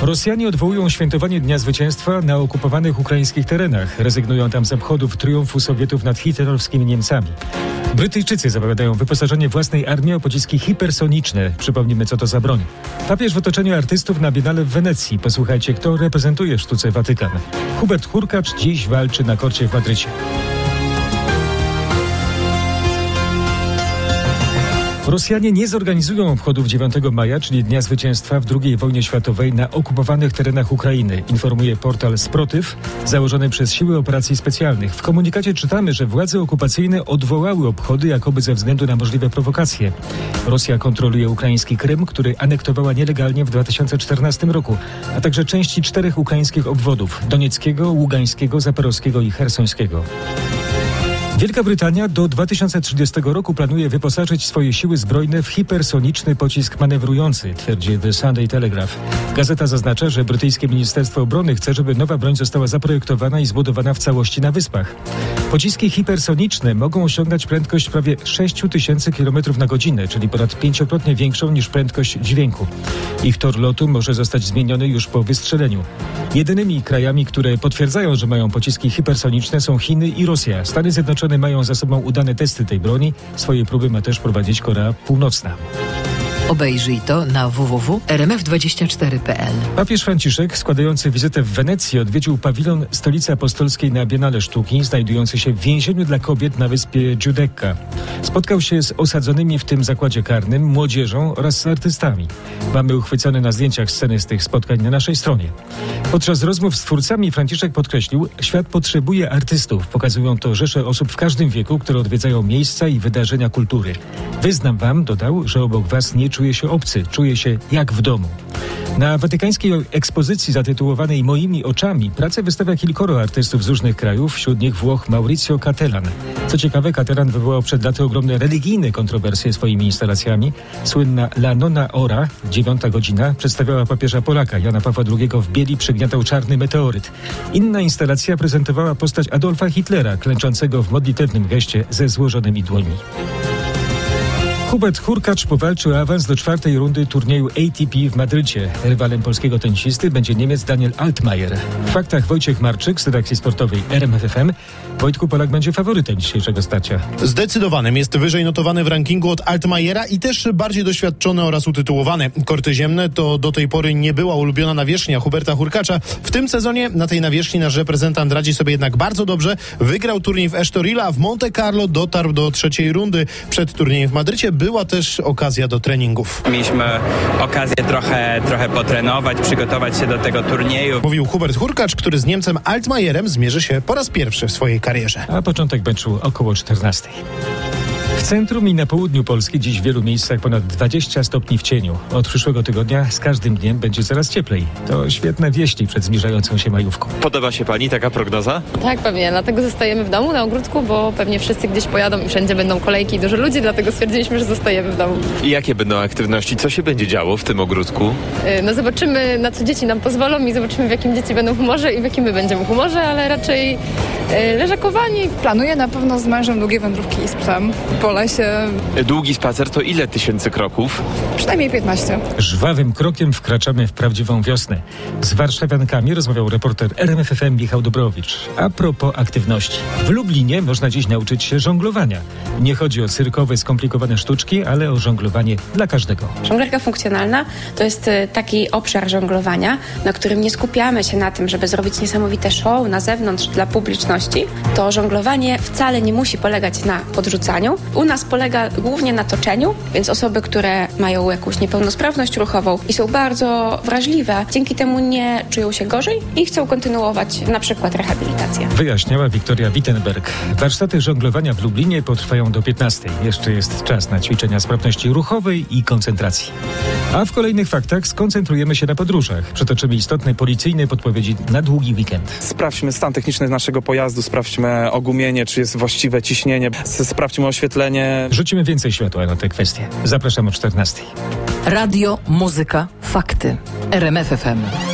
Rosjanie odwołują świętowanie Dnia Zwycięstwa na okupowanych ukraińskich terenach. Rezygnują tam z obchodów triumfu Sowietów nad hitlerowskimi Niemcami. Brytyjczycy zapowiadają wyposażenie własnej armii o pociski hipersoniczne. Przypomnimy, co to za broń. Papież w otoczeniu artystów na Biennale w Wenecji. Posłuchajcie, kto reprezentuje w sztuce Watykan. Hubert Hurkacz dziś walczy na korcie w Madrycie. Rosjanie nie zorganizują obchodów 9 maja, czyli Dnia Zwycięstwa w II wojnie światowej na okupowanych terenach Ukrainy, informuje portal Sprotyw, założony przez Siły Operacji Specjalnych. W komunikacie czytamy, że władze okupacyjne odwołały obchody jakoby ze względu na możliwe prowokacje. Rosja kontroluje ukraiński Krym, który anektowała nielegalnie w 2014 roku, a także części 4 ukraińskich obwodów: donieckiego, ługańskiego, zaporowskiego i chersońskiego. Wielka Brytania do 2030 roku planuje wyposażyć swoje siły zbrojne w hipersoniczny pocisk manewrujący, twierdzi The Sunday Telegraph. Gazeta zaznacza, że brytyjskie Ministerstwo Obrony chce, żeby nowa broń została zaprojektowana i zbudowana w całości na Wyspach. Pociski hipersoniczne mogą osiągać prędkość prawie 6000 km na godzinę, czyli ponad 5-krotnie większą niż prędkość dźwięku. Ich tor lotu może zostać zmieniony już po wystrzeleniu. Jedynymi krajami, które potwierdzają, że mają pociski hipersoniczne, są Chiny i Rosja. Stany Zjednoczone mają za sobą udane testy tej broni. Swoje próby ma też prowadzić Korea Północna. Obejrzyj to na www.rmf24.pl. Papież Franciszek, składający wizytę w Wenecji, odwiedził pawilon Stolicy Apostolskiej na Biennale Sztuki, znajdujący się w więzieniu dla kobiet na wyspie Giudecca. Spotkał się z osadzonymi w tym zakładzie karnym młodzieżą oraz z artystami. Mamy uchwycone na zdjęciach sceny z tych spotkań na naszej stronie. Podczas rozmów z twórcami Franciszek podkreślił, świat potrzebuje artystów. Pokazują to rzesze osób w każdym wieku, które odwiedzają miejsca i wydarzenia kultury. Wyznam wam, dodał, że obok was nie czuję się obcy, czuję się jak w domu. Na watykańskiej ekspozycji zatytułowanej Moimi oczami pracę wystawia kilkoro artystów z różnych krajów, wśród nich Włoch Maurizio Cattelan. Co ciekawe, Cattelan wywołał przed laty ogromne religijne kontrowersje swoimi instalacjami. Słynna La Nona Ora, 9 godzina, przedstawiała papieża Polaka Jana Pawła II w bieli przygniatał czarny meteoryt. Inna instalacja prezentowała postać Adolfa Hitlera, klęczącego w modlitewnym geście ze złożonymi dłońmi. Hubert Hurkacz powalczył awans do 4. rundy turnieju ATP w Madrycie. Rywalem polskiego tenisisty będzie Niemiec Daniel Altmaier. W faktach Wojciech Marczyk z redakcji sportowej RMF FM. Wojtku, Polak będzie faworytem dzisiejszego starcia. Zdecydowanym, jest wyżej notowany w rankingu od Altmaiera i też bardziej doświadczony oraz utytułowany. Korty ziemne to do tej pory nie była ulubiona nawierzchnia Huberta Hurkacza. W tym sezonie na tej nawierzchni nasz reprezentant radzi sobie jednak bardzo dobrze. Wygrał turniej w Estoril, a w Monte Carlo dotarł do 3. rundy. Przed turniejem w Madrycie była też okazja do treningów. Mieliśmy okazję trochę potrenować, przygotować się do tego turnieju. Mówił Hubert Hurkacz, który z Niemcem Altmaierem zmierzy się po raz pierwszy w swojej karierze. A początek meczu około 14. W centrum i na południu Polski dziś w wielu miejscach ponad 20 stopni w cieniu. Od przyszłego tygodnia z każdym dniem będzie coraz cieplej. To świetne wieści przed zbliżającą się majówką. Podoba się pani taka prognoza? Tak, pewnie. Dlatego zostajemy w domu, na ogródku, bo pewnie wszyscy gdzieś pojadą i wszędzie będą kolejki i dużo ludzi, dlatego stwierdziliśmy, że zostajemy w domu. I jakie będą aktywności? Co się będzie działo w tym ogródku? No zobaczymy, na co dzieci nam pozwolą i zobaczymy, w jakim dzieci będą humorze i w jakim my będziemy humorze, ale raczej leżakowanie. Planuję na pewno z mężem długie wędrówki z psem po lesie. Długi spacer to ile tysięcy kroków? Przynajmniej 15. Żwawym krokiem wkraczamy w prawdziwą wiosnę. Z warszawiankami rozmawiał reporter RMF FM Michał Dobrowicz. A propos aktywności. W Lublinie można dziś nauczyć się żonglowania. Nie chodzi o cyrkowe, skomplikowane sztuczki, ale o żonglowanie dla każdego. Żonglerka funkcjonalna to jest taki obszar żonglowania, na którym nie skupiamy się na tym, żeby zrobić niesamowite show na zewnątrz dla publiczności. To żonglowanie wcale nie musi polegać na podrzucaniu. U nas polega głównie na toczeniu, więc osoby, które mają jakąś niepełnosprawność ruchową i są bardzo wrażliwe, dzięki temu nie czują się gorzej i chcą kontynuować na przykład rehabilitację. Wyjaśniała Wiktoria Wittenberg. Warsztaty żonglowania w Lublinie potrwają do 15. Jeszcze jest czas na ćwiczenia sprawności ruchowej i koncentracji. A w kolejnych faktach skoncentrujemy się na podróżach. Przytoczymy istotne policyjne podpowiedzi na długi weekend. Sprawdźmy stan techniczny naszego pojazdu, sprawdźmy ogumienie, czy jest właściwe ciśnienie, sprawdźmy oświetlenie. Rzucimy więcej światła na te kwestie. Zapraszam o 14. Radio, muzyka, fakty. RMF FM.